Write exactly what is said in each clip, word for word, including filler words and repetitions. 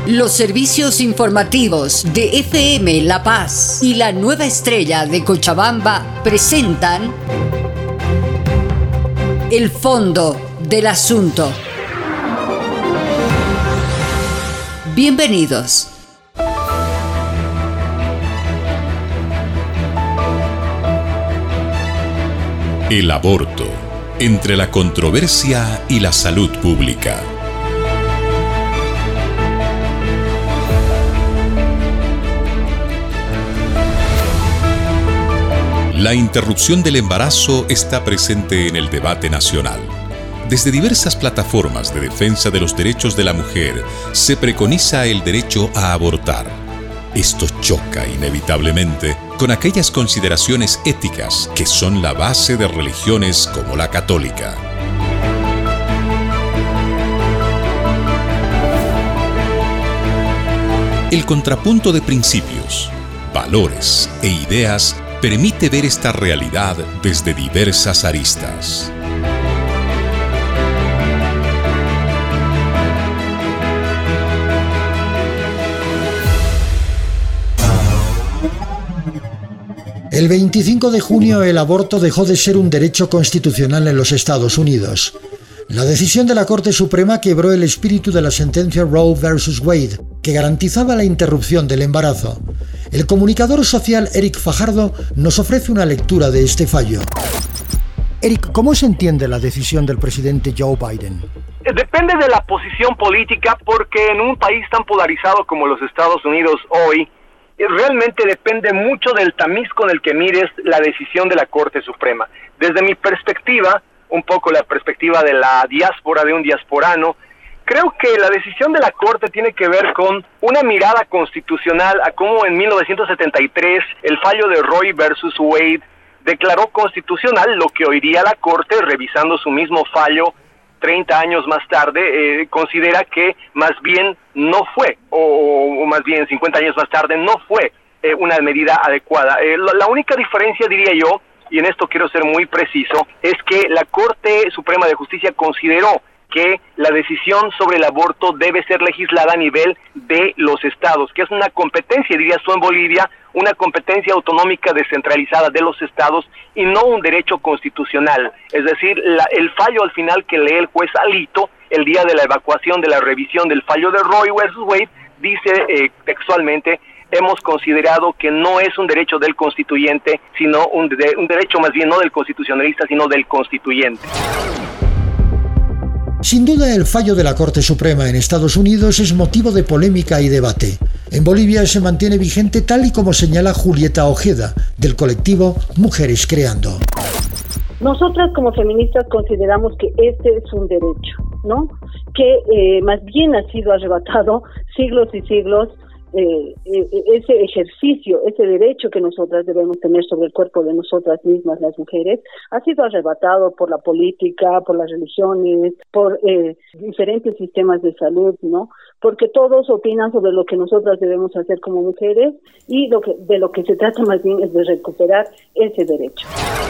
Los servicios informativos de F M La Paz y la Nueva Estrella de Cochabamba presentan El Fondo del Asunto. Bienvenidos. El aborto, entre la controversia y la salud pública. La interrupción del embarazo está presente en el debate nacional. Desde diversas plataformas de defensa de los derechos de la mujer se preconiza el derecho a abortar. Esto choca inevitablemente con aquellas consideraciones éticas que son la base de religiones como la católica. El contrapunto de principios, valores e ideas permite ver esta realidad desde diversas aristas. El veinticinco de junio el aborto dejó de ser un derecho constitucional en los Estados Unidos. La decisión de la Corte Suprema quebró el espíritu de la sentencia Roe versus Wade, que garantizaba la interrupción del embarazo. El comunicador social Eric Fajardo nos ofrece una lectura de este fallo. Eric, ¿cómo se entiende la decisión del presidente Joe Biden? Depende de la posición política, porque en un país tan polarizado como los Estados Unidos hoy, realmente depende mucho del tamiz con el que mires la decisión de la Corte Suprema. Desde mi perspectiva, un poco la perspectiva de la diáspora, de un diasporano, creo que la decisión de la Corte tiene que ver con una mirada constitucional a cómo en mil novecientos setenta y tres el fallo de Roe versus Wade declaró constitucional lo que hoy día la Corte, revisando su mismo fallo treinta años más tarde, eh, considera que más bien no fue, o, o más bien cincuenta años más tarde, no fue eh, una medida adecuada. Eh, la, la única diferencia, diría yo, y en esto quiero ser muy preciso, es que la Corte Suprema de Justicia consideró que la decisión sobre el aborto debe ser legislada a nivel de los estados, que es una competencia, dirías tú en Bolivia, una competencia autonómica descentralizada de los estados y no un derecho constitucional. Es decir, la, el fallo al final que lee el juez Alito, el día de la evacuación de la revisión del fallo de Roe versus Wade, dice eh, textualmente: hemos considerado que no es un derecho del constituyente, sino un, de, un derecho más bien no del constitucionalista, sino del constituyente. Sin duda, el fallo de la Corte Suprema en Estados Unidos es motivo de polémica y debate. En Bolivia se mantiene vigente tal y como señala Julieta Ojeda, del colectivo Mujeres Creando. Nosotras como feministas consideramos que este es un derecho, ¿no? Que eh, más bien ha sido arrebatado siglos y siglos. Eh, eh, ese ejercicio, ese derecho que nosotras debemos tener sobre el cuerpo de nosotras mismas, las mujeres, ha sido arrebatado por la política, por las religiones, por eh, diferentes sistemas de salud, ¿no? Porque todos opinan sobre lo que nosotras debemos hacer como mujeres y lo que, de lo que se trata más bien es de recuperar ese derecho.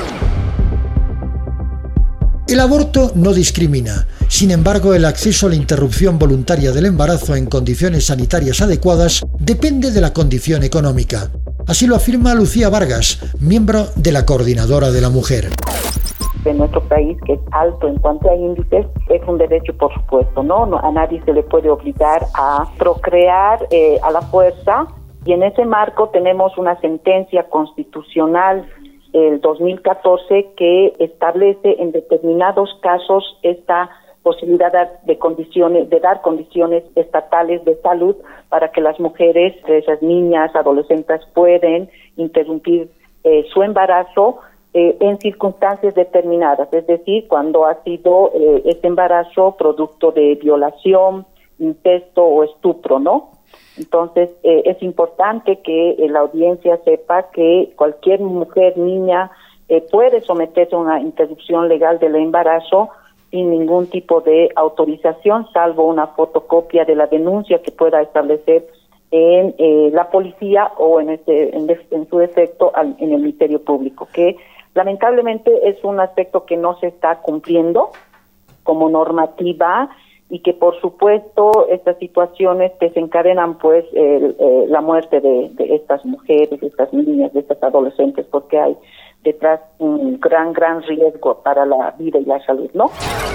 El aborto no discrimina. Sin embargo, el acceso a la interrupción voluntaria del embarazo en condiciones sanitarias adecuadas depende de la condición económica. Así lo afirma Lucía Vargas, miembro de la Coordinadora de la Mujer. En nuestro país, que es alto en cuanto a índices, es un derecho, por supuesto, ¿no? no a nadie se le puede obligar a procrear eh, a la fuerza, y en ese marco tenemos una sentencia constitucional el dos mil catorce que establece en determinados casos esta posibilidad de condiciones, de dar condiciones estatales de salud para que las mujeres, esas niñas, adolescentes, pueden interrumpir eh, su embarazo eh, en circunstancias determinadas, es decir, cuando ha sido eh, este embarazo producto de violación, incesto o estupro, ¿no? Entonces, eh, es importante que eh, la audiencia sepa que cualquier mujer, niña, eh, puede someterse a una interrupción legal del embarazo sin ningún tipo de autorización, salvo una fotocopia de la denuncia que pueda establecer en eh, la policía o en, este, en, de, en su defecto al, en el Ministerio Público, que lamentablemente es un aspecto que no se está cumpliendo como normativa y que por supuesto estas situaciones desencadenan pues el, eh, la muerte de, de estas mujeres, de estas niñas, de estas adolescentes, porque hay detrás un gran, gran riesgo para la vida y la salud, ¿no?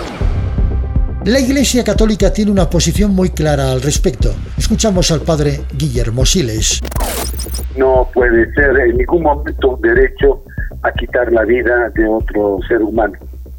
La Iglesia Católica tiene una posición muy clara al respecto. Escuchamos al padre Guillermo Siles. No puede ser en ningún momento un derecho a quitar la vida de otro ser humano.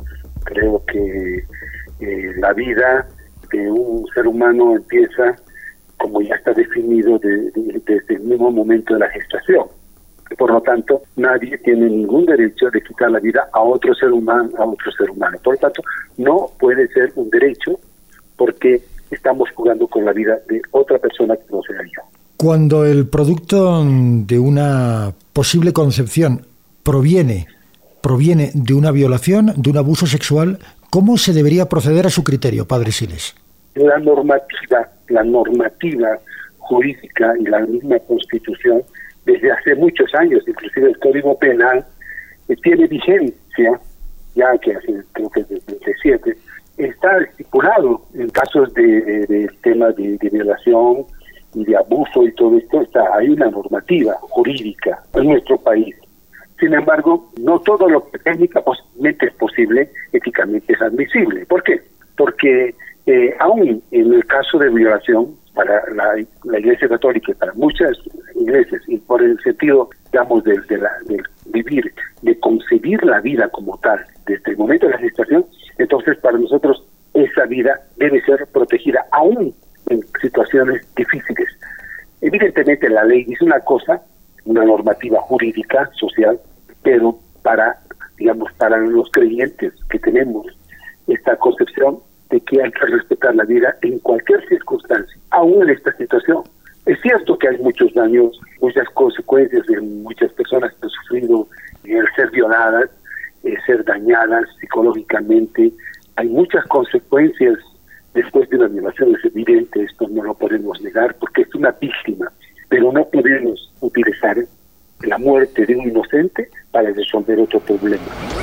Creo que eh, la vida de un ser humano empieza, como ya está definido, de, de, desde el mismo momento de la gestación. Por lo tanto, nadie tiene ningún derecho de quitar la vida a otro ser humano, a otro ser humano. Por lo tanto, no puede ser un derecho porque estamos jugando con la vida de otra persona que no sea yo. Cuando el producto de una posible concepción proviene, proviene de una violación, de un abuso sexual, ¿cómo se debería proceder a su criterio, padre Siles? La normativa, la normativa jurídica y la misma Constitución, desde hace muchos años, inclusive el Código Penal, eh, tiene vigencia, ya que hace, creo que desde el siete, está estipulado en casos de, de, de temas de, de violación y de abuso y todo esto, está, hay una normativa jurídica en nuestro país. Sin embargo, no todo lo que técnicamente es posible, éticamente es admisible. ¿Por qué? Porque eh, aún en el caso de violación, para la, la Iglesia Católica y para muchas iglesias, y por el sentido, digamos, de, de, la, de vivir, de concebir la vida como tal, desde el momento de la gestación, entonces para nosotros esa vida debe ser protegida aún en situaciones difíciles. Evidentemente la ley dice una cosa, una normativa jurídica, social, pero para, digamos, para los creyentes que tenemos esta concepción de que hay que respetar la vida en cualquier circunstancia, aún en esta situación. Es cierto que hay muchos daños, muchas consecuencias de muchas personas que han sufrido el ser violadas, eh, ser dañadas psicológicamente. Hay muchas consecuencias después de una violación, es evidente, esto no lo podemos negar porque es una víctima, pero no podemos utilizar la muerte de un inocente para resolver otro problema.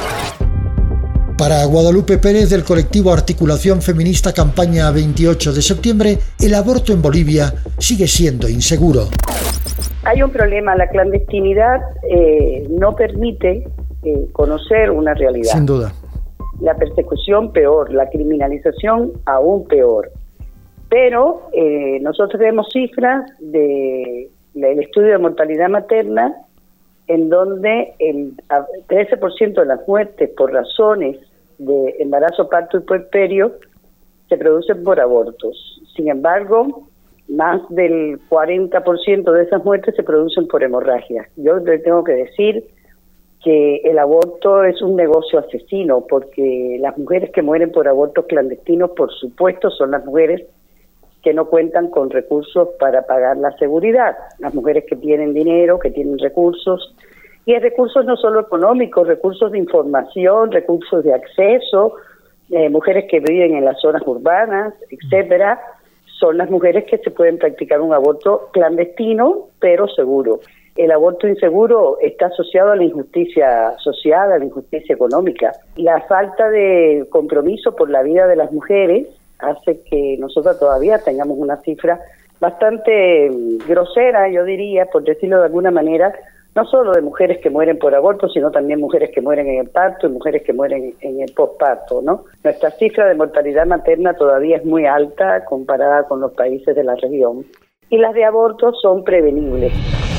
Para Guadalupe Pérez, del colectivo Articulación Feminista Campaña veintiocho de septiembre, el aborto en Bolivia sigue siendo inseguro. Hay un problema, la clandestinidad eh, no permite eh, conocer una realidad. Sin duda. La persecución peor, la criminalización aún peor. Pero eh, nosotros vemos cifras de, del estudio de mortalidad materna en donde el trece por ciento de las muertes por razones de embarazo, parto y puerperio se producen por abortos. Sin embargo, más del cuarenta por ciento de esas muertes se producen por hemorragia. Yo le tengo que decir que el aborto es un negocio asesino, porque las mujeres que mueren por abortos clandestinos, por supuesto, son las mujeres que no cuentan con recursos para pagar la seguridad, las mujeres que tienen dinero, que tienen recursos, y hay recursos no solo económicos, recursos de información, recursos de acceso, eh, mujeres que viven en las zonas urbanas, etcétera, son las mujeres que se pueden practicar un aborto clandestino, pero seguro. El aborto inseguro está asociado a la injusticia social, a la injusticia económica. La falta de compromiso por la vida de las mujeres hace que nosotros todavía tengamos una cifra bastante grosera, yo diría, por decirlo de alguna manera, no solo de mujeres que mueren por aborto, sino también mujeres que mueren en el parto y mujeres que mueren en el posparto, ¿no? Nuestra cifra de mortalidad materna todavía es muy alta comparada con los países de la región. Y las de aborto son prevenibles.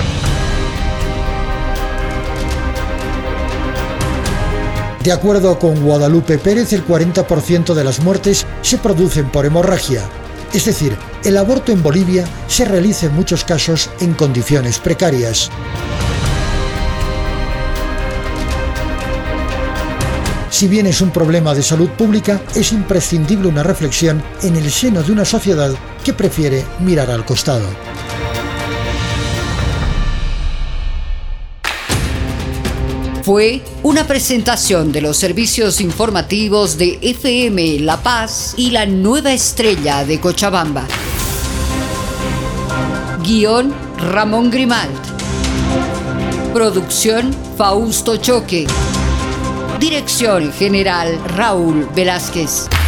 De acuerdo con Guadalupe Pérez, el cuarenta por ciento de las muertes se producen por hemorragia. Es decir, el aborto en Bolivia se realiza en muchos casos en condiciones precarias. Si bien es un problema de salud pública, es imprescindible una reflexión en el seno de una sociedad que prefiere mirar al costado. Fue una presentación de los servicios informativos de F M La Paz y La Nueva Estrella de Cochabamba. Guión Ramón Grimalt. Producción Fausto Choque. Dirección General Raúl Velázquez.